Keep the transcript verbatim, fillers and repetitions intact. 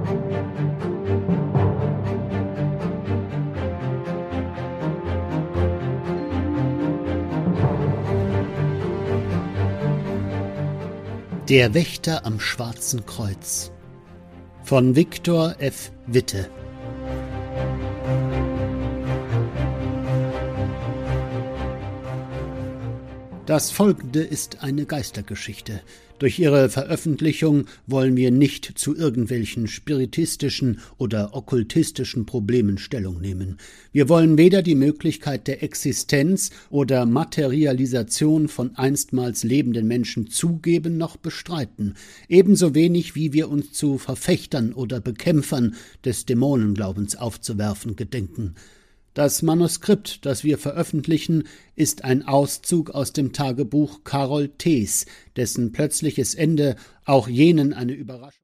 Der Wächter am Schwarzen Kreuz von Viktor F. Witte. Das Folgende ist eine Geistergeschichte. Durch ihre Veröffentlichung wollen wir nicht zu irgendwelchen spiritistischen oder okkultistischen Problemen Stellung nehmen. Wir wollen weder die Möglichkeit der Existenz oder Materialisation von einstmals lebenden Menschen zugeben noch bestreiten, ebenso wenig wie wir uns zu Verfechtern oder Bekämpfern des Dämonenglaubens aufzuwerfen gedenken. Das Manuskript, das wir veröffentlichen, ist ein Auszug aus dem Tagebuch Carol Thees, dessen plötzliches Ende auch jenen eine Überraschung